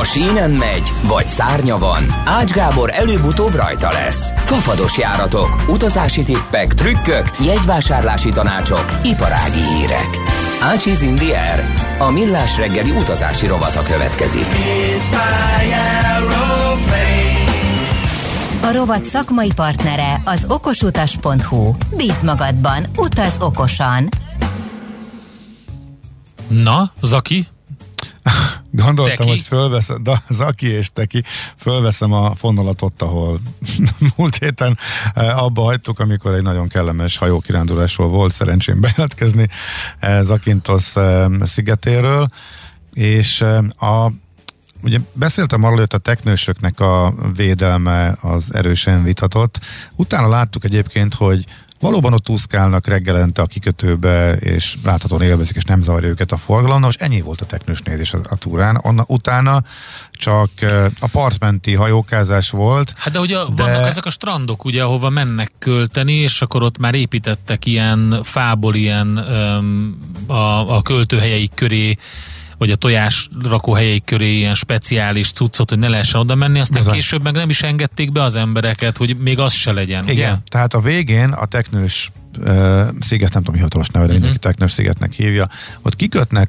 sínen megy, vagy szárnya van, Ács Gábor előbb-utóbb rajta lesz. Fafados járatok, utazási tippek, trükkök, jegyvásárlási tanácsok, iparági hírek. Ácsiz in the Air, a millás reggeli utazási rovata következik. A rovat szakmai partnere az okosutas.hu. Bízd magadban, utaz okosan! Na, Zaki? Gondoltam, Teki? hogy fölveszem, Zaki és Teki, fölveszem a fonalat ott, ahol múlt héten abba hagytuk, amikor egy nagyon kellemes hajókirándulásról volt szerencsém bejelentkezni Zakynthos szigetéről, és ugye beszéltem arról, hogy a teknősöknek a védelme az erősen vitatott. Utána láttuk egyébként, hogy valóban ott úszkálnak reggelente a kikötőbe, és láthatóan élvezik, és nem zavarja őket a forgalom. Most ennyi volt a teknős nézés a túrán. Utána csak a partmenti hajókázás volt. Hát de ugye vannak ezek a strandok, ugye, ahova mennek költeni, és akkor ott már építettek ilyen fából ilyen a költőhelyeik köré, vagy a tojásrakó helyeik köré ilyen speciális cuccot, hogy ne lehessen oda menni, aztán később meg nem is engedték be az embereket, hogy még az se legyen. Igen, ugye? Tehát a végén a teknős sziget, nem tudom hivatalos neve, de mindenki teknős szigetnek hívja, ott kikötnek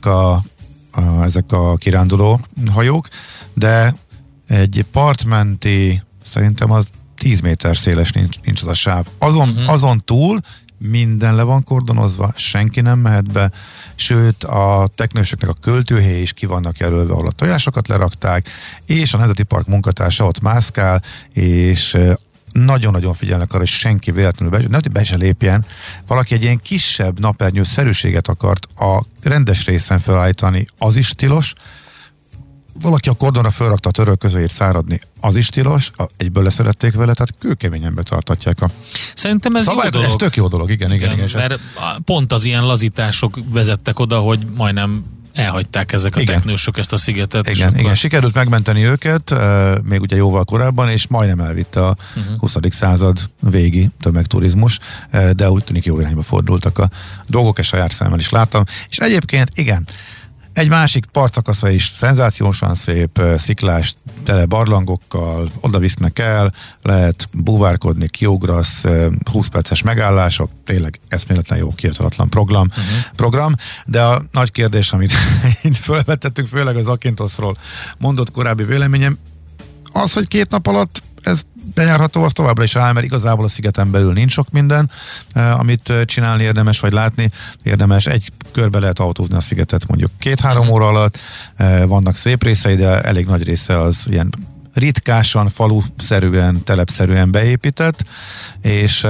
ezek a kiránduló hajók, de egy partmenti, szerintem az 10 méter széles nincs az a sáv. Azon túl minden le van kordonozva, senki nem mehet be, sőt a teknősöknek a költőhelye is ki vannak jelölve, ahol a tojásokat lerakták, és a Nemzeti Park munkatársa ott mászkál, és nagyon-nagyon figyelnek arra, hogy senki véletlenül be se lépjen. Valaki egy ilyen kisebb napernyő-szerűséget akart a rendes részen felállítani, az is tilos. Valaki a kordonra felrakta a törölközőjét száradni, az is tilos, egyből leszerették vele, tehát kőkeményen betartatják a szerintem ez jó dolog. Ez tök jó dolog, igen. Mert pont az ilyen lazítások vezettek oda, hogy majdnem elhagyták ezek a teknősök ezt a szigetet. Igen, sikerült megmenteni őket, még ugye jóval korábban, és majdnem elvitte a 20. század végi tömegturizmus, de úgy tűnik jó irányba fordultak a dolgok, és saját szemmel is láttam. És egyébként, igen, egy másik partszakasza is szenzációsan szép, sziklás, tele barlangokkal, oda visznek el, lehet búvárkodni, kiugrasz, 20 perces megállások, tényleg eszméletlen jó, kiirtatlan program, de a nagy kérdés, amit felvetettünk, főleg az Zakynthosról mondott korábbi véleményem, az, hogy 2 nap alatt ez bejárható, az továbbra is áll, mert igazából a szigeten belül nincs sok minden, amit csinálni érdemes, vagy látni érdemes. Egy körbe lehet autózni a szigetet mondjuk 2-3 óra alatt, vannak szép részei, de elég nagy része az ilyen ritkásan, faluszerűen, telepszerűen beépített, és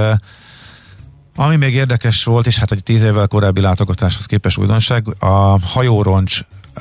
ami még érdekes volt, és hát hogy 10 évvel korábbi látogatáshoz képest újdonság, a hajóroncs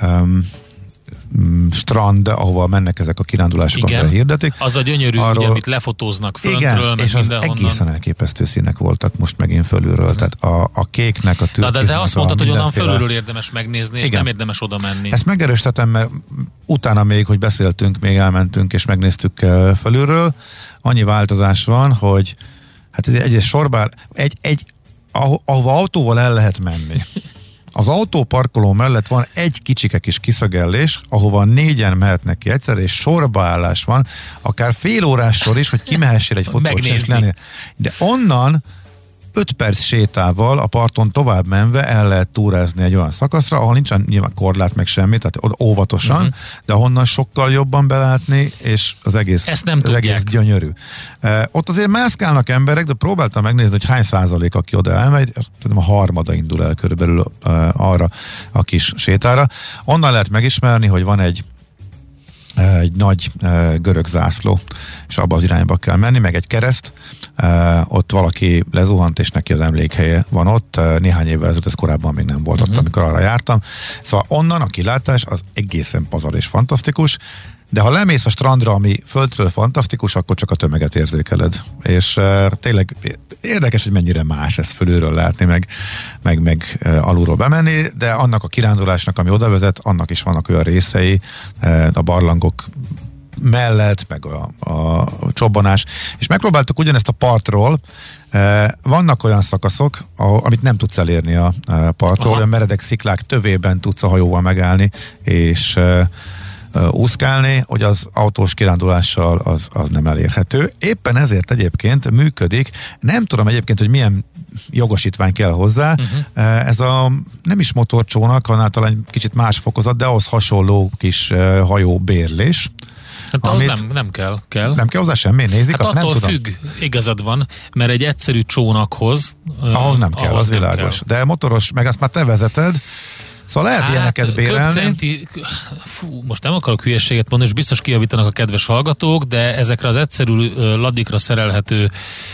strand, ahova mennek ezek a kirándulások, amire hirdetik. Az a gyönyörű, ugye, amit lefotóznak föntről, meg és az egészen elképesztő színek voltak most megint fölülről, tehát a kéknek, a türkisznek. De azt mondtad, hogy onnan fölülről érdemes megnézni, és nem érdemes oda menni. Ezt megerősítettem, mert utána még, hogy beszéltünk, még elmentünk, és megnéztük fölülről, annyi változás van, hogy hát egy sorbár, ahova autóval el lehet menni. Az autóparkoló mellett van egy kicsike kis kiszögellés, ahova 4-en mehetnek ki egyszerre, és sorbaállás van, akár fél órás sor is, hogy kimehessél egy fotót lenni. De onnan 5 perc sétával a parton tovább menve el lehet túrázni egy olyan szakaszra, ahol nincsen nyilván korlát meg semmi, tehát óvatosan, de onnan sokkal jobban belátni, és az egész, ezt nem az egész gyönyörű. Ott azért mászkálnak emberek, de próbáltam megnézni, hogy hány százalék, aki oda elmegy, tudom, a harmada indul el körülbelül arra a kis sétára. Onnan lehet megismerni, hogy van egy nagy görög zászló, és abba az irányba kell menni, meg egy kereszt, ott valaki lezuhant, és neki az emlékhelye van ott, néhány évvel ezelőtt, ez korábban még nem volt ott, amikor arra jártam. Szóval onnan a kilátás az egészen pazar és fantasztikus, de ha lemész a strandra, ami földről fantasztikus, akkor csak a tömeget érzékeled. És tényleg érdekes, hogy mennyire más ezt fölülről látni, meg alulról bemenni, de annak a kirándulásnak, ami oda vezet, annak is vannak olyan részei, a barlangok mellett, meg a csobbanás. És megpróbáltuk ugyanezt a partról, vannak olyan szakaszok, amit nem tudsz elérni a partról, olyan meredek sziklák tövében tudsz a hajóval megállni, és úszkálni, hogy az autós kirándulással az nem elérhető. Éppen ezért egyébként működik, nem tudom egyébként, hogy milyen jogosítvány kell hozzá, ez a nem is motorcsónak, hanem talán kicsit más fokozat, de ahhoz hasonló kis hajó bérlés. Hát az nem kell. Nem kell hozzá semmi, nézik, hát azt nem tudom. függ, igazad van, mert egy egyszerű csónakhoz ahhoz nem kell, az világos. De motoros, meg azt már te vezeted, szóval lehet ilyeneket bérelni. Most nem akarok hülyességet mondani, és biztos kijavítanak a kedves hallgatók, de ezekre az egyszerű ladikra szerelhető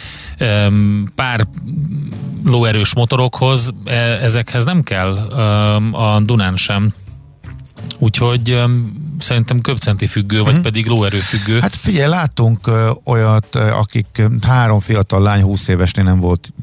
pár lóerős motorokhoz ezekhez nem kell a Dunán sem. Úgyhogy szerintem köbcenti függő, vagy pedig lóerő függő. Hát figyelj, láttunk olyat, akik 3 fiatal lány 20 évesnél nem volt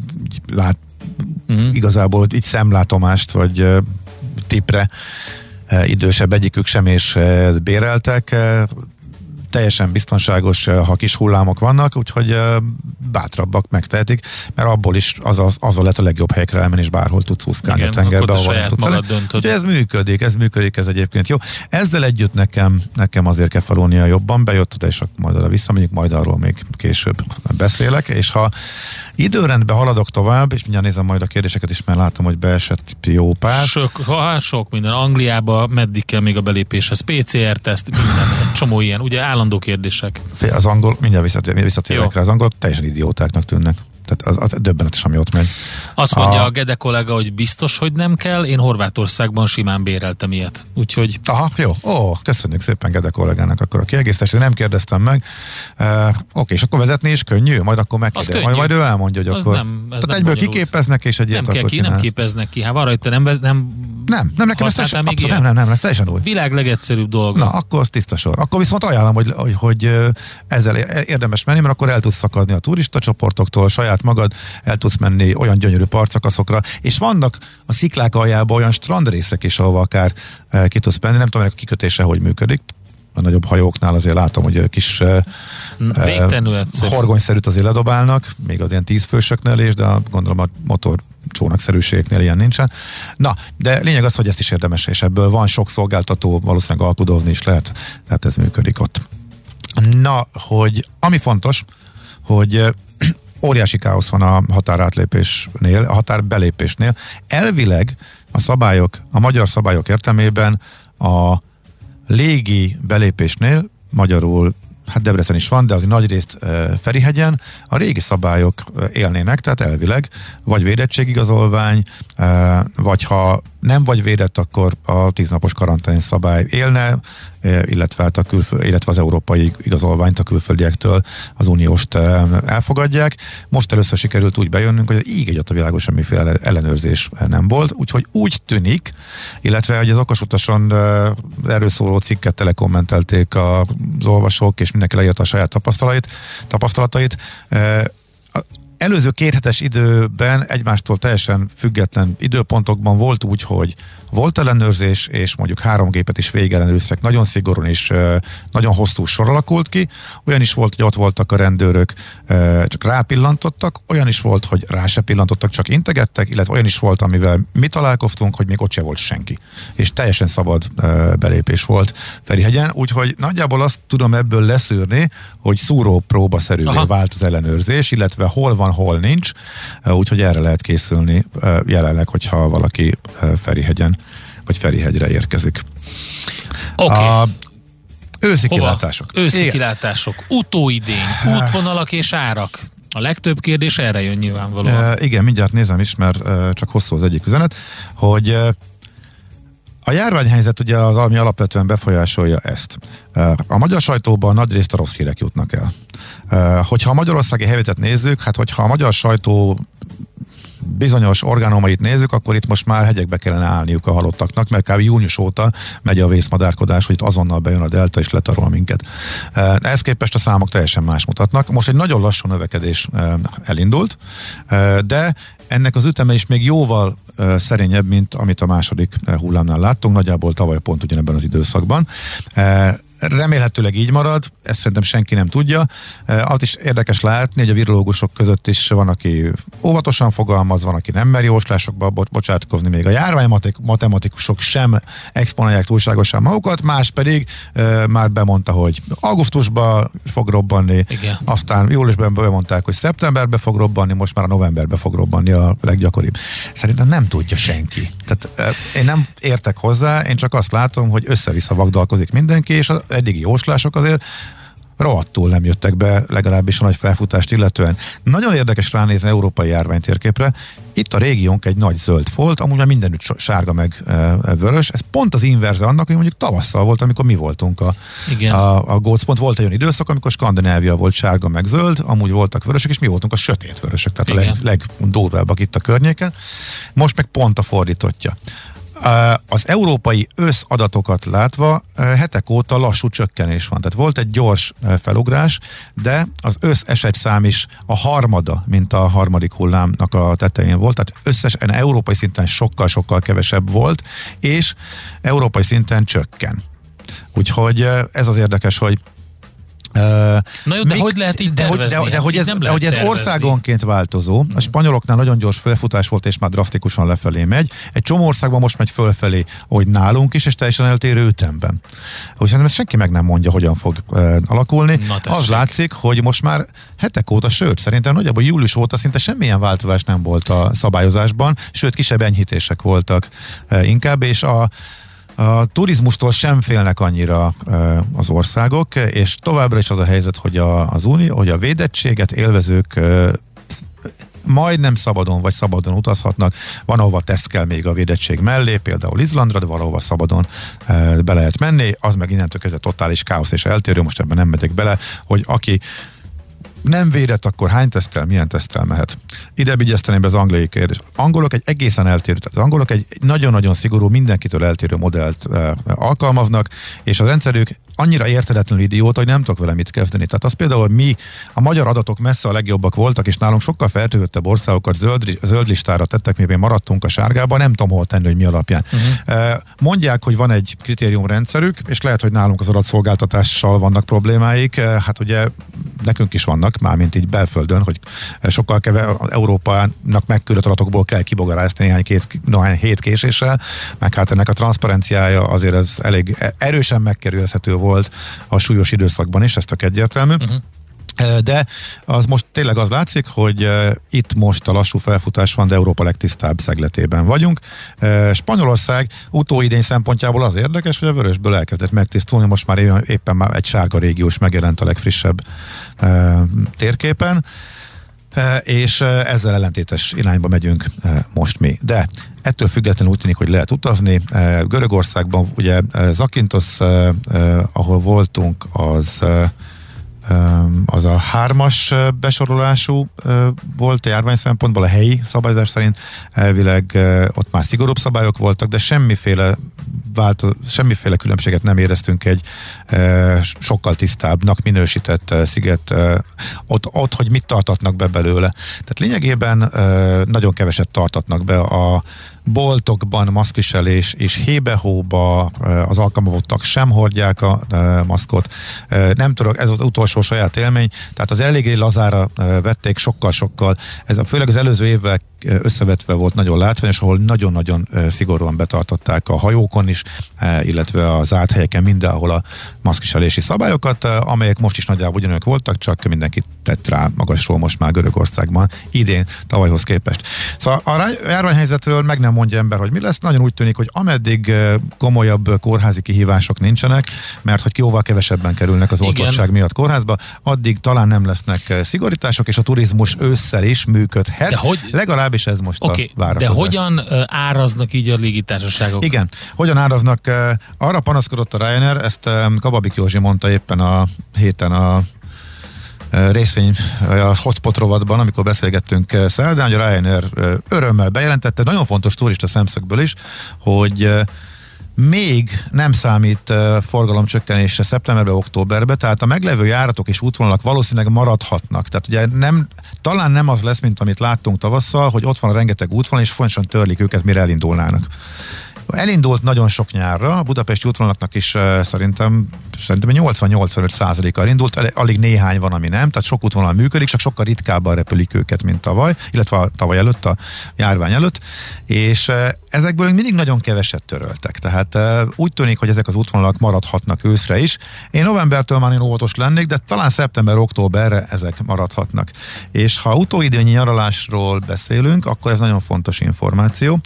igazából így szemlátomást, vagy tipre idősebb egyikük sem, és béreltek. Teljesen biztonságos, ha kis hullámok vannak, úgyhogy bátrabbak megtehetik, mert abból is azzal lehet a legjobb helyekre elmenni, és bárhol tudsz úszkálni a tengerbe, ahol nem tudsz. Úgyhogy ez működik, ez egyébként jó. Ezzel együtt nekem azért Kefalónia jobban bejött, de és majd oda visszamegyünk, majd arról még később beszélek, és ha időrendben haladok tovább, és mindjárt nézem majd a kérdéseket is, mert látom, hogy beesett jó pár. Sok minden. Angliába meddig kell még a belépéshez? PCR-teszt, minden, egy csomó ilyen, ugye állandó kérdések. Az angol, mindjárt visszatérek rá, az angolok teljesen idiótáknak tűnnek. Tehát az döbbenetes, ami ott megy. Azt mondja a Gede kollega, hogy biztos, hogy nem kell. Én Horvátországban simán béreltem ilyet. Úgyhogy... Aha, jó. Köszönjük szépen Gede kollégának akkor a kiegészítést. Nem kérdeztem meg. Oké, és akkor vezetni is könnyű? Majd akkor megkérdez. Majd ő elmondja, hogy akkor... Tehát egyből kiképeznek, és egy ilyet akkor nem képeznek ki. Hát van rajta, nem nekem ez teljesen új. Világ legegyszerűbb dolga. Na, akkor az tiszta sor. Akkor viszont ajánlom, hogy ezzel érdemes menni, mert akkor el tudsz szakadni a turista csoportoktól, saját magad el tudsz menni olyan gyönyörű partszakaszokra, és vannak a sziklák aljában olyan strandrészek is, ahova akár ki tudsz menni. Nem tudom, hogy a kikötése hogy működik. A nagyobb hajóknál azért látom, hogy kis horgonyszerűt azért ledobálnak, még az ilyen 10 fősöknél is, de gondolom a motor csónakszerűségnél ilyen nincsen. Na, de lényeg az, hogy ezt is érdemes, és ebből van sok szolgáltató, valószínűleg alkudozni is lehet, tehát ez működik ott. Na, hogy ami fontos, hogy óriási káosz van a határátlépésnél, a határbelépésnél. Elvileg a magyar szabályok értelmében a légi belépésnél, magyarul hát Debrecen is van, de azért nagyrészt Ferihegyen a régi szabályok élnének, tehát elvileg vagy védettségigazolvány, vagy ha nem vagy védett, akkor a 10 napos karantén szabály élne, illetve, illetve az európai igazolványt a külföldiektől az unióst elfogadják. Most először sikerült úgy bejönnünk, hogy így egy világos semmiféle ellenőrzés nem volt, úgyhogy úgy tűnik, illetve hogy az okosutason erről szóló cikket telekommentelték az olvasók, és mindenki leírta a saját tapasztalatait. Előző 2 hetes időben egymástól teljesen független időpontokban volt úgy, hogy volt ellenőrzés, és mondjuk 3 gépet is végellenőrztek, nagyon szigorúan és nagyon hosszú sor alakult ki. Olyan is volt, hogy ott voltak a rendőrök, csak rápillantottak, olyan is volt, hogy rá se pillantottak, csak integettek, illetve olyan is volt, amivel mi találkoztunk, hogy még ott se volt senki. És teljesen szabad belépés volt Ferihegyen, úgyhogy nagyjából azt tudom ebből leszűrni, hogy szúrópróbaszerűvé vált az ellenőrzés, illetve hol van, hol nincs, úgyhogy erre lehet készülni jelenleg, hogyha valaki Ferihegyen vagy Ferihegyre érkezik. Oké. Őszi kilátások. Őszi kilátások, utóidény, útvonalak és árak. A legtöbb kérdés erre jön nyilvánvalóan. Igen, mindjárt nézem is, mert csak hosszú az egyik üzenet, hogy a járványhelyzet ugye az, ami alapvetően befolyásolja ezt. A magyar sajtóban nagyrészt a rossz hírek jutnak el. Hogyha a magyarországi helyzetet nézzük, hát hogyha a magyar sajtó bizonyos orgánumait nézzük, akkor itt most már hegyekbe kellene állniuk a halottaknak, mert kb. Június óta megy a vészmadárkodás, hogy itt azonnal bejön a delta és letarol minket. Ehhez képest a számok teljesen más mutatnak. Most egy nagyon lassú növekedés elindult, de ennek az üteme is még jóval szerényebb, mint amit a második hullámnál láttunk, nagyjából tavaly pont ugyanebben az időszakban. Remélhetőleg így marad, ezt szerintem senki nem tudja. Azt is érdekes látni, hogy a virológusok között is van, aki óvatosan fogalmaz, van, aki nem meri jóslásokba bocsátkozni, még a járványmatematikusok sem exponálják túlságosan magukat, más pedig már bemondta, hogy augusztusban fog robbanni, igen. Aztán júliusban bemondták, hogy szeptemberben fog robbanni, most már a novemberben fog robbanni a leggyakoribb. Szerintem nem tudja senki. Tehát én nem értek hozzá, én csak azt látom, hogy össze-vissza vagdalkozik mindenki, és az eddigi jóslások azért rohadtul nem jöttek be, legalábbis a nagy felfutást illetően. Nagyon érdekes ránézni európai járványtérképre. Itt a régiónk egy nagy zöld folt, amúgy már mindenütt sárga meg vörös. Ez pont az inverze annak, hogy mondjuk tavasszal volt, amikor mi voltunk a gócpont. Volt egy olyan időszak, amikor Skandinávia volt sárga meg zöld, amúgy voltak vörösök, és mi voltunk a sötét vörösök, tehát a legdurvábbak itt a környéken. Most meg pont a fordítottja. Az európai összadatokat látva hetek óta lassú csökkenés van. Tehát volt egy gyors felugrás, de az esetszám is a harmada, mint a harmadik hullámnak a tetején volt. Tehát összesen európai szinten sokkal-sokkal kevesebb volt, és európai szinten csökken. Úgyhogy ez az érdekes, hogy na jó, de hogy lehet így tervezni? De hogy ez országonként változó. A spanyoloknál nagyon gyors felfutás volt, és már drasztikusan lefelé megy. Egy csomó országban most megy fölfelé, ahogy nálunk is, és teljesen eltérő ütemben. Úgyhogy ezt senki meg nem mondja, hogyan fog alakulni. Az látszik, hogy most már hetek óta, sőt, szerintem nagyjából július óta szinte semmilyen változás nem volt a szabályozásban, sőt, kisebb enyhítések voltak inkább, és a turizmustól sem félnek annyira az országok, és továbbra is az a helyzet, hogy hogy a védettséget élvezők majdnem szabadon vagy szabadon utazhatnak. Van, ahova teszt kell még a védettség mellé, például Izlandra, de valahova szabadon be lehet menni, az meg innentől kezdve totális káosz és eltérő, most ebben nem megyek bele, hogy aki nem védett, akkor hány teszttel, milyen teszttel mehet. Ide vigyezteném be az angliai kérdés. Angolok egy egészen eltérő, tehát az angolok egy nagyon-nagyon szigorú, mindenkitől eltérő modellt alkalmaznak, és a rendszerük annyira érthetetlenül idióta, hogy nem tudok vele mit kezdeni. Tehát az például, hogy mi, a magyar adatok messze a legjobbak voltak, és nálunk sokkal fertőzöttebb országokat zöld listára tettek, mi maradtunk a sárgában, nem tudom hol tenni, hogy mi alapján. Mondják, hogy van egy kritériumrendszerük, és lehet, hogy nálunk az adatszolgáltatással vannak problémáik. Hát ugye nekünk is vannak, mármint így belföldön, hogy sokkal az Európának megküldött adatokból kell kibogarászni néhány hét késéssel, meg hát ennek a transzparenciája azért ez elég erősen megkerülhető volt a súlyos időszakban is, ez tök egyértelmű. De az most tényleg az látszik, hogy itt most a lassú felfutás van, de Európa legtisztább szegletében vagyunk. Spanyolország utóidény szempontjából az érdekes, hogy a vörösből elkezdett megtisztulni, most már éppen már egy sárga régiós megjelent a legfrissebb térképen, és ezzel ellentétes irányba megyünk most mi. De ettől függetlenül úgy tűnik, hogy lehet utazni. Görögországban ugye Zakynthos, ahol voltunk, az a 3-as besorolású volt a járvány szempontból, a helyi szabályozás szerint elvileg ott már szigorúbb szabályok voltak, de semmiféle különbséget nem éreztünk egy sokkal tisztábbnak minősített sziget ott, hogy mit tartatnak be belőle. Tehát lényegében nagyon keveset tartatnak be a boltokban maszkviselés és hébe-hóba az alkalmazottak sem hordják a maszkot. Nem tudok, ez az utolsó saját élmény, tehát az eléggé lazára vették sokkal-sokkal. Ez főleg az előző évvel összevetve volt nagyon látványos, ahol nagyon-nagyon szigorúan betartották a hajókon is, illetve az zárt helyeken mindenhol a maszkviselési szabályokat, amelyek most is nagyjából ugyanolyak voltak, csak mindenki tett rá magasról most már Görögországban idén, tavalyhoz képest. Szóval a járványhelyzetről meg nem mondja ember, hogy mi lesz. Nagyon úgy tűnik, hogy ameddig komolyabb kórházi kihívások nincsenek, mert hogy jóval kevesebben kerülnek az oltottság miatt kórházba, addig talán nem lesznek szigorítások, és a turizmus ősszel is működhet. Legalábbis ez most a várakozás. De hogyan áraznak így a légitársaságok? Igen, hogyan áraznak? Arra panaszkodott a Ryanair, ezt Kababik Józsi mondta éppen a héten a részvény a hotspot rovatban, amikor beszélgettünk szerdán, hogy a Ryanair örömmel bejelentette, nagyon fontos turista szemszögből is, hogy még nem számít forgalomcsökkenésre szeptemberbe, októberbe, tehát a meglevő járatok és útvonalak valószínűleg maradhatnak. Tehát ugye talán nem az lesz, mint amit láttunk tavasszal, hogy ott van a rengeteg útvonal, és folyamatosan törlik őket, mire elindulnának. Elindult nagyon sok nyárra, a budapesti útvonalaknak is szerintem 80-85%-kal indult, alig néhány van, ami nem, tehát sok útvonal működik, csak sokkal ritkábban repülik őket, mint tavaly, illetve a tavaly előtt, a járvány előtt, és ezekből mindig nagyon keveset töröltek, tehát úgy tűnik, hogy ezek az útvonalak maradhatnak őszre is. Én novembertől már én óvatos lennék, de talán szeptember-októberre ezek maradhatnak. És ha utóidőnyi nyaralásról beszélünk, akkor ez nagyon fontos információ.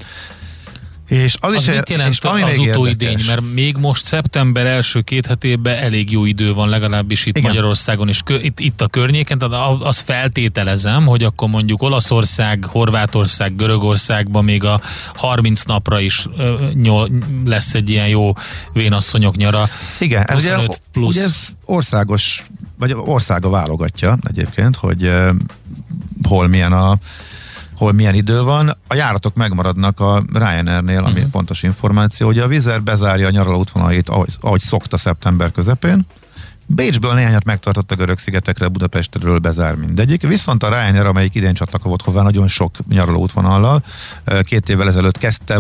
És az is mit jelent az utóidény? Mert még most szeptember első 2 hetében elég jó idő van, legalábbis itt Magyarországon és itt a környéken, tehát azt feltételezem, hogy akkor mondjuk Olaszország, Horvátország, Görögországban még a 30 napra is lesz egy ilyen jó vénasszonyok nyara. Igen, ez ugye ez országos, vagy országa válogatja egyébként, hogy hol milyen idő van. A járatok megmaradnak a Ryanairnél, ami fontos információ, hogy a Wizz Air bezárja a nyaraló útvonalait, ahogy szokta szeptember közepén. Bécsből néhányat megtartott a Görög-szigetekre, Budapestről bezár mindegyik. Viszont a Ryanair, amelyik idén csatlakozott hozzá nagyon sok nyaraló útvonallal, 2 évvel ezelőtt kezdte,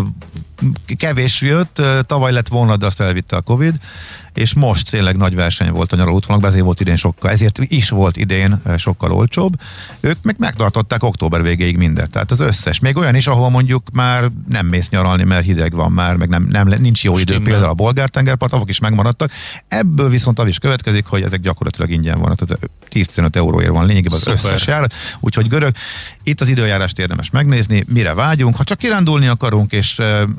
kevés jött, tavaly lett volna, de azt elvitte a Covid, és most tényleg nagy verseny volt a nyaraló útvonalakban, ezért is volt idén sokkal olcsóbb. Ők meg megtartották október végéig mindent, tehát az összes. Még olyan is, ahol mondjuk már nem mész nyaralni, mert hideg van már, meg nincs jó idő, például a bolgár tengerpart, avok is megmaradtak. Ebből viszont az is következik, hogy ezek gyakorlatilag ingyen vannak, tehát 10-15 euróért van lényegében az összes járat. Úgyhogy görög, itt az időjárást érdemes megnézni, mire vágyunk. Ha csak kirándulni akarunk, és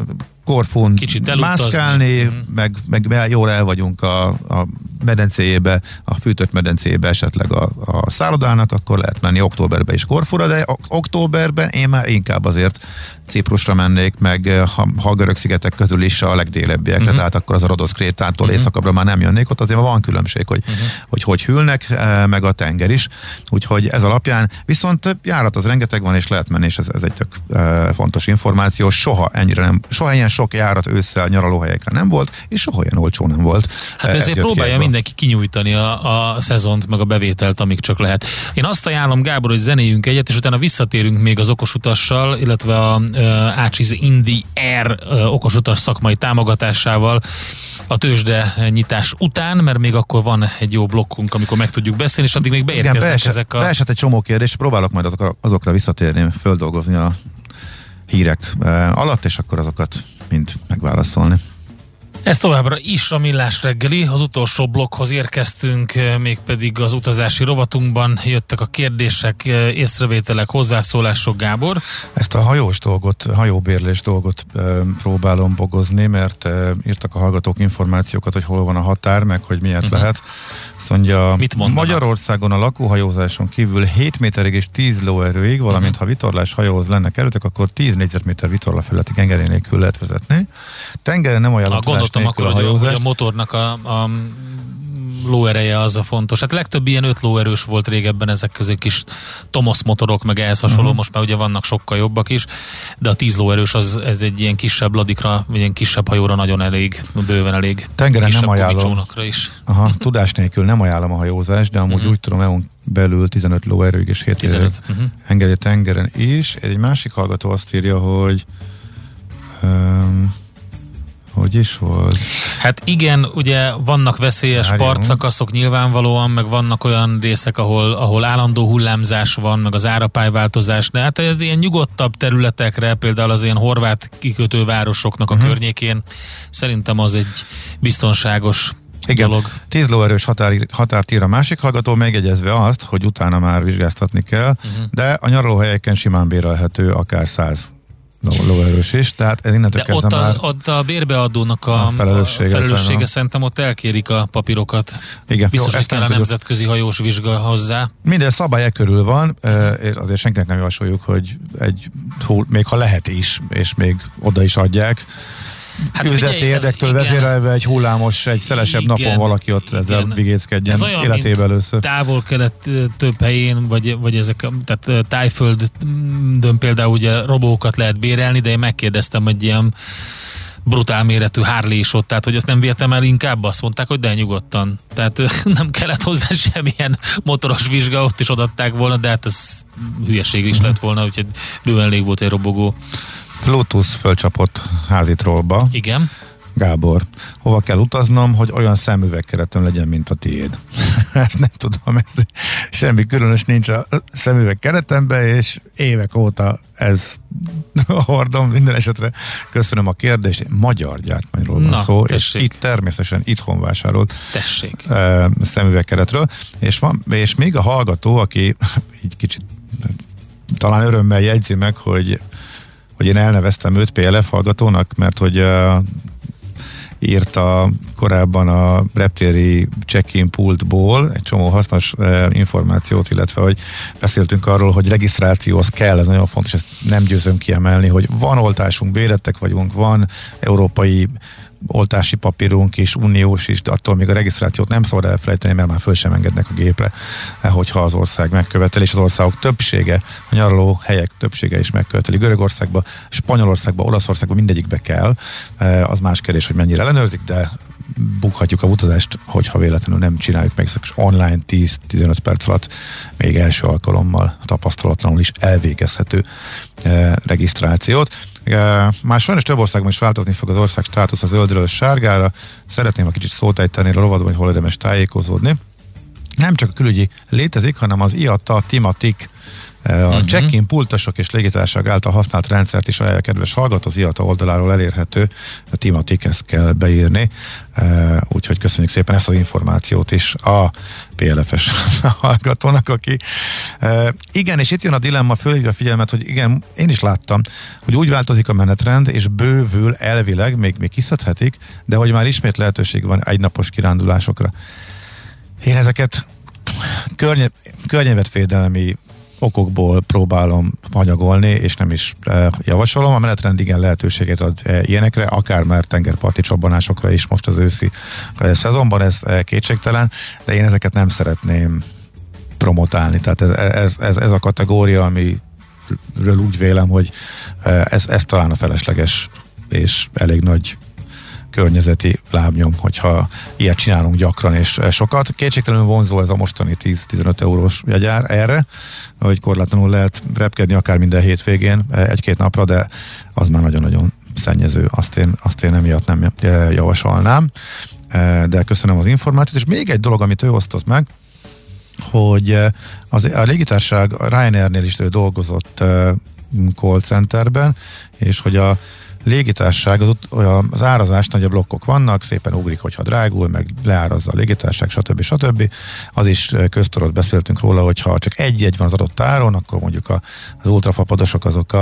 Korfun mászkálni, meg jól el vagyunk a medencéjébe, a fűtött medencéjébe esetleg a szállodának, akkor lehet menni októberben is Korfura, de októberben én már inkább azért Ciprusra mennék, meg ha a Görög-szigetek közül is a legdélebbiekre, tehát akkor az a Rodosz Krétától északabbra már nem jönnék, ott azért van különbség, hogy hülnek, meg a tenger is, úgyhogy ez alapján, viszont járat az rengeteg van, és lehet menni, és ez egy tök fontos információ, soha ilyen sok járat ősszel nyaralóhelyekre nem volt, és soha ilyen olcsó nem volt. Hát ezért próbálja mindenki kinyújtani a szezont, meg a bevételt, amíg csak lehet. Én azt ajánlom, Gábor, hogy zenéljünk egyet, és utána visszatérünk még az okosutassal, illetve a Ácsiz in the Air okosutas szakmai támogatásával a tőzsde nyitás után, mert még akkor van egy jó blokkunk, amikor meg tudjuk beszélni, és addig még beérkeznek ezek a... Beesett egy csomó kérdés, próbálok majd azokra visszatérni, földolgozni a hírek alatt, és akkor azokat mind megválaszolni. Ez továbbra is a Millás reggeli, az utolsó blokkhoz érkeztünk, mégpedig az utazási rovatunkban jöttek a kérdések, észrevételek, hozzászólások, Gábor. Ezt a hajóbérlés dolgot próbálom bogozni, mert írtak a hallgatók információkat, hogy hol van a határ, meg hogy miért lehet. Azt mondja, Magyarországon a lakóhajózáson kívül 7 méterig és 10 lóerőig, valamint ha vitorlás hajóhoz lenne kerültek, akkor 10 négyzetméter vitorla feletti engedély nélkül lehet vezetni. Tengeren nem ajánlott nélkül a hajózás. Hogy a motornak a lóereje az a fontos. Hát legtöbb ilyen 5 lóerős volt régebben, ezek közé kis Tomos motorok, meg ehhez hasonló, most már ugye vannak sokkal jobbak is, de a 10 lóerős ez egy ilyen kisebb ladikra, vagy ilyen kisebb hajóra nagyon elég, bőven elég. Tengeren nem ajánlom. Is. Tudás nélkül nem ajánlom a hajózást, de amúgy úgy tudom, EU-n belül 15 lóerőig és 7 engedély tengeren is. Egy másik hallgató azt írja, hogy hogy is volt? Hát igen, ugye vannak veszélyes partszakaszok nyilvánvalóan, meg vannak olyan részek, ahol állandó hullámzás van, meg az árapályváltozás, de hát ez ilyen nyugodtabb területekre, például az ilyen horvát kikötővárosoknak a környékén szerintem az egy biztonságos dolog. 10 lóerős határt ír a másik hallgató, megjegyezve azt, hogy utána már vizsgáztatni kell, de a nyaralóhelyeken simán bérelhető akár 100 lóerős is, tehát ez innentől kezdve már... ott a bérbeadónak a felelőssége szerintem ott elkérik a papírokat. Igen. Biztos, hogy kell a nemzetközi hajós vizsga hozzá. Minden szabály körül van, azért senkinek nem javasoljuk, hogy még ha lehet is, és még oda is adják. Hát üzleti érdektől vezérelve egy hullámos, egy szelesebb napon valaki ott ezzel vigéckedjen életében először. Távol-kelet több helyén, vagy ezek, tehát Tájföldön például ugye robókat lehet bérelni, de én megkérdeztem egy ilyen brutál méretű Harley is ott, tehát hogy azt nem véltem el, inkább azt mondták, hogy de nyugodtan. Tehát nem kellett hozzá semmilyen motoros vizsga, ott is adatták volna, de hát ez hülyeség is lett volna, úgyhogy bőven elég volt egy robogó. Bluetooth fölcsapott házitrollba. Igen. Gábor, hova kell utaznom, hogy olyan szemüvegkeretem legyen, mint a tiéd? Nem tudom, semmi különös nincs a szemüvegkeretemben, és évek óta ez hordom. Minden esetre köszönöm a kérdést. Magyar gyártmányról van szó, tessék. És itt természetesen itthon vásárolt szemüvegkeretről. És még a hallgató, aki így kicsit talán örömmel jegyzi meg, hogy én elneveztem őt PLF hallgatónak, mert hogy írta korábban a reptéri check-in pultból egy csomó hasznos információt, illetve hogy beszéltünk arról, hogy regisztrációhoz kell, ez nagyon fontos, ezt nem győzöm kiemelni, hogy van oltásunk, bérettek vagyunk, van európai oltási papírunk is, uniós is, de attól még a regisztrációt nem szabad elfelejteni, mert már föl sem engednek a gépre, hogyha az ország megkövetel, és az országok többsége, a nyaraló helyek többsége is megköveteli. Görögországba, Spanyolországba, Olaszországba mindegyikbe kell. Az más kérdés, hogy mennyire ellenőrzik, de bukhatjuk a utazást, hogyha véletlenül nem csináljuk meg, és online 10-15 perc alatt még első alkalommal tapasztalatlanul is elvégezhető regisztrációt. Már sajnos több országban is változni fog az ország státusz a zöldről sárgára. Szeretném, ha kicsit szót ejteni a rovadban, hogy hol érdemes tájékozódni. Nem csak a külügyi létezik, hanem az IATA Timatic, a check-in pultosok és légitársaság által használt rendszert is ajánlja, kedves hallgató, az IATA oldaláról elérhető, a Timatic, ezt kell beírni, úgyhogy köszönjük szépen ezt az információt is a PLF-es hallgatónak, aki igen, és itt jön a dilemma, fölhívja a figyelmet, hogy igen, én is láttam, hogy úgy változik a menetrend, és bővül elvileg, még kiszedhetik, de hogy már ismét lehetőség van egynapos kirándulásokra. Én ezeket környezetvédelmi okokból próbálom anyagolni, és nem is javasolom. A menetrend igen lehetőséget ad ilyenekre, akár már tengerparti csobbanásokra is most az őszi szezonban, ez kétségtelen, de én ezeket nem szeretném promotálni. Tehát ez a kategória, amiről úgy vélem, hogy ez talán a felesleges és elég nagy környezeti lábnyom, hogyha ilyet csinálunk gyakran és sokat. Kétségtelenül vonzó ez a mostani 10-15 eurós jegyár erre, hogy korlátlanul lehet repkedni akár minden hétvégén egy-két napra, de az már nagyon-nagyon szennyező. Azt én emiatt nem javasolnám. De köszönöm az információt. És még egy dolog, amit ő osztott meg, hogy a légitársaság a Ryanairnél is dolgozott call centerben, és hogy a légitársaság, az árazás nagyobb blokkok vannak, szépen ugrik, hogyha drágul, meg leárazza a légitársaság, stb. Az is köztudott, beszéltünk róla, hogyha csak egy van az adott áron, akkor mondjuk az ultrafapadosok azok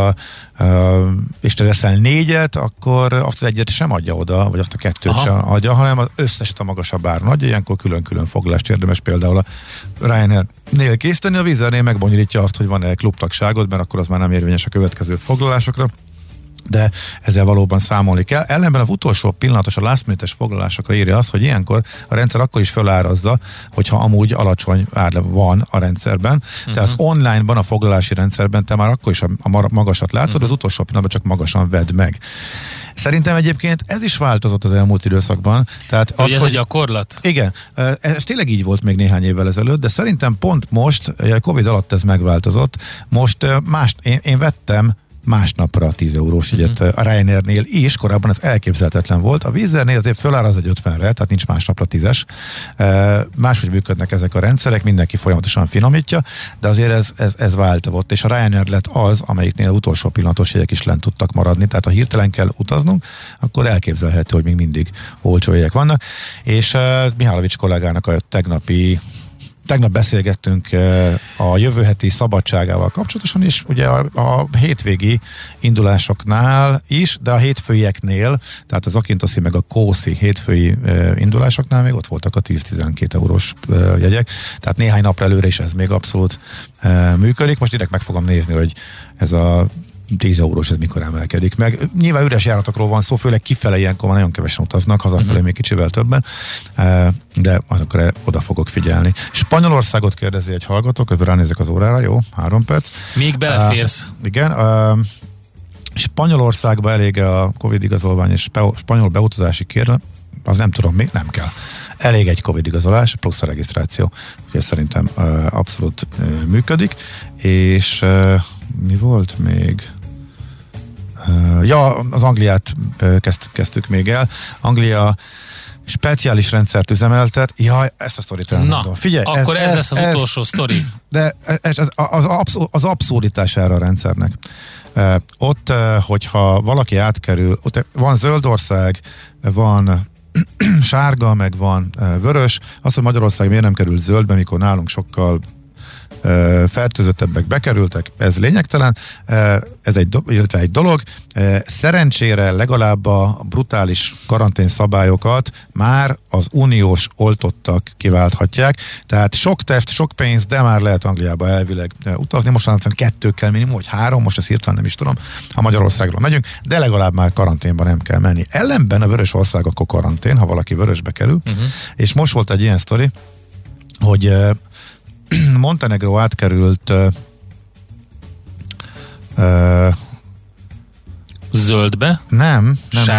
és te veszel 4-et, akkor azt az 1-et sem adja oda, vagy azt a 2-t sem adja, hanem az összeset a magasabb áron adja, ilyenkor külön-külön foglalást érdemes például a Ryanair-nél készíteni, a Wizz Airnél megbonyolítja azt, hogy van-e klubtagságod, mert akkor az már nem érvényes a következő foglalásokra, de ezzel valóban számolni kell. Ellenben az utolsó pillanatos, a last minute-es foglalásokra írja azt, hogy ilyenkor a rendszer akkor is felárazza, hogyha amúgy alacsony ár van a rendszerben. Tehát az online-ban, a foglalási rendszerben te már akkor is a magasat látod, az utolsó pillanatban csak magasan vedd meg. Szerintem egyébként ez is változott az elmúlt időszakban. Tehát az, ez a gyakorlat? Igen, ez tényleg így volt még néhány évvel ezelőtt, de szerintem pont most, a Covid alatt ez megváltozott. Most én vettem másnapra 10 eurós jegyet a Ryanairnél is, korábban ez elképzelhetetlen volt. A Wizz Airnél azért föláraz egy 50-re, tehát nincs másnapra 10-es. Máshogy működnek ezek a rendszerek, mindenki folyamatosan finomítja, de azért ez változott, és a Ryanair lett az, amelyiknél utolsó pillanatos jegyek is lent tudtak maradni, tehát ha hirtelen kell utaznunk, akkor elképzelhető, hogy még mindig olcsó jegyek vannak, és Mihálovics kollégának a tegnap beszélgettünk a jövő heti szabadságával kapcsolatosan is, ugye a hétvégi indulásoknál is, de a hétfőieknél, tehát az Akintoszi meg a Kószi hétfői indulásoknál még ott voltak a 10-12 eurós jegyek, tehát néhány napra előre is ez még abszolút működik. Most direkt meg fogom nézni, hogy ez a 10 eurós, ez mikor emelkedik meg. Nyilván üres járatokról van szó, főleg kifele ilyenkor már nagyon kevesen utaznak, hazafelé még kicsivel többen, de akkor oda fogok figyelni. Spanyolországot kérdezi egy hallgató, közben ránézek az órára, jó, 3 perc. Még beleférsz. Igen, Spanyolországba elég a Covid igazolvány és spanyol beutazási kérelem, az nem tudom mi, nem kell. Elég egy Covid igazolás, plusz a regisztráció. Úgyhogy szerintem abszolút működik. És mi volt még? Az Angliát kezdtük még el. Anglia speciális rendszert üzemeltet. Ezt a sztorit elmondom. Figyelj, akkor ez lesz az utolsó sztori. De az abszurditására a rendszernek. Ott, hogyha valaki átkerül, ott van zöld ország, van sárga, meg van vörös. Az, hogy Magyarország miért nem került zöldbe, mikor nálunk sokkal fertőzöttebbek bekerültek, ez lényegtelen, ez egy dolog. Szerencsére legalább a brutális karantén szabályokat már az uniós oltottak kiválthatják, tehát sok teszt, sok pénz, de már lehet Angliába elvileg utazni, most 2 kell minimum, vagy 3, most ezt hirtelen nem is tudom, ha Magyarországról megyünk, de legalább már karanténba nem kell menni. Ellenben a vörös ország akkor karantén, ha valaki vörösbe kerül, és most volt egy ilyen sztori, hogy Montenegro átkerült zöldbe? Nem.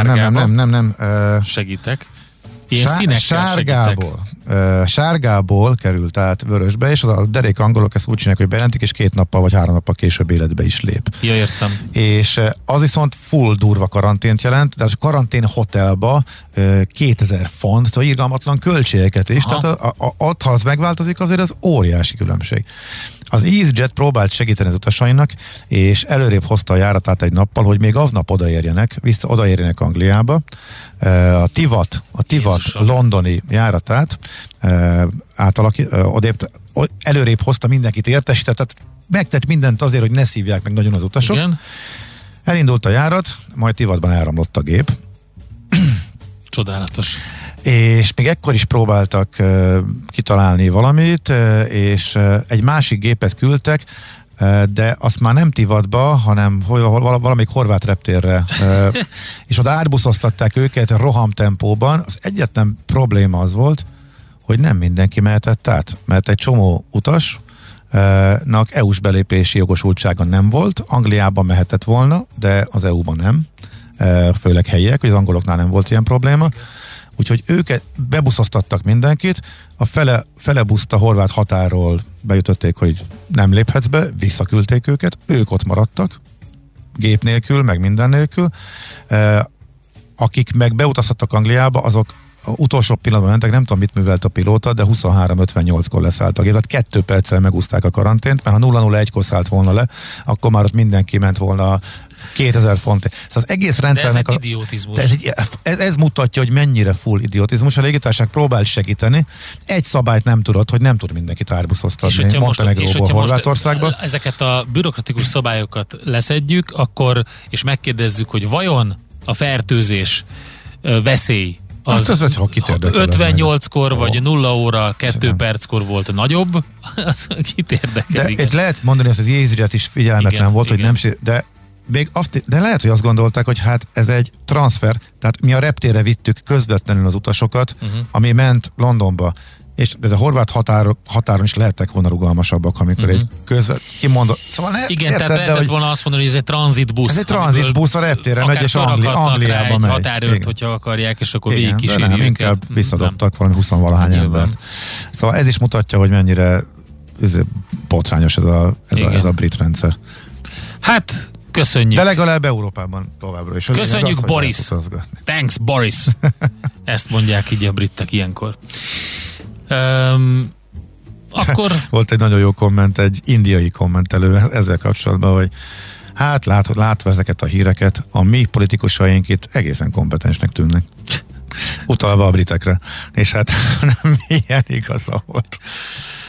Segítek. Ilyen színekkel sárgából. Sárgából került át vörösbe, és a derék angolok ezt úgy csinálják, hogy bejelentik, és 2 nappal vagy 3 nappal később életbe is lép. Ja, értem. És az viszont full durva karantént jelent, de az karantén hotelba 2000 font, irgalmatlan költségeket is, tehát ott, ha az megváltozik, azért az óriási különbség. Az EasyJet próbált segíteni az utasainak, és előrébb hozta a járatát egy nappal, hogy még aznap odaérjenek Angliába. A Tivat londoni járatát előrébb hozta, mindenkit értesített, tehát megtett mindent azért, hogy ne szívják meg nagyon az utasok. Igen. Elindult a járat, majd Tivatban elromlott a gép. Csodálatos. És még ekkor is próbáltak kitalálni valamit, és egy másik gépet küldtek, de azt már nem Tivatba, hanem valamelyik horvát reptérre, és oda átbuszoztatták őket rohamtempóban. Az egyetlen probléma az volt, hogy nem mindenki mehetett át, mert egy csomó utasnak EU-s belépési jogosultsága nem volt, Angliában mehetett volna, de az EU-ban nem, főleg helyiek, hogy az angoloknál nem volt ilyen probléma. Úgyhogy őket bebuszoztattak mindenkit, a fele buszt a horvát határól beütötték, hogy nem léphetsz be, visszaküldték őket, ők ott maradtak, gép nélkül, meg minden nélkül. Akik meg beutaztattak Angliába, azok utolsó pillanatban mentek, nem tudom, mit művelt a pilóta, de 23:58-kor leszállt a gép, tehát 2 perccel megúszták a karantént, mert ha 0:01-kor szállt volna le, akkor már ott mindenki ment volna 2000 font. Szóval az egész rendszernek... De ez egy idiotizmus. Ez mutatja, hogy mennyire full idiotizmus. A légitársaság próbál segíteni. Egy szabályt nem tudod, hogy nem tud mindenkit árbuszoztatni Montenegróból Horvátországba. Ezeket a bürokratikus szabályokat leszedjük, akkor és megkérdezzük, hogy vajon a fertőzés veszély az 58-kor vagy 0 óra 2 perckor volt nagyobb, az kit érdekedik. De lehet mondani, hogy az EasyJet is figyelmetlen volt, hogy nem, de lehet, hogy azt gondolták, hogy hát ez egy transfer, tehát mi a reptérre vittük közvetlenül az utasokat, ami ment Londonba, és ez a horvát határon is lehettek volna rugalmasabbak, amikor egy kimondott... Szóval igen, tehát lehetett volna azt mondani, hogy ez egy tranzitbusz. Ez egy tranzitbusz, a reptérre megy, és Angliába megy. Határőrt, hogyha akarják, és akkor végigkíséri őket. Inkább visszadobtak valami 20-valahány embert. Szóval ez is mutatja, hogy mennyire botrányos ez a brit rendszer. Hát, köszönjük. De legalább Európában továbbra is. Köszönjük, az, Boris. Thanks, Boris. Ezt mondják így a britek ilyenkor. Akkor... Volt egy nagyon jó komment, egy indiai kommentelő ezzel kapcsolatban, hogy hát látva ezeket a híreket, a mi politikusaink itt egészen kompetensnek tűnnek. Utalva a britekre. És hát nem ilyen igaza volt.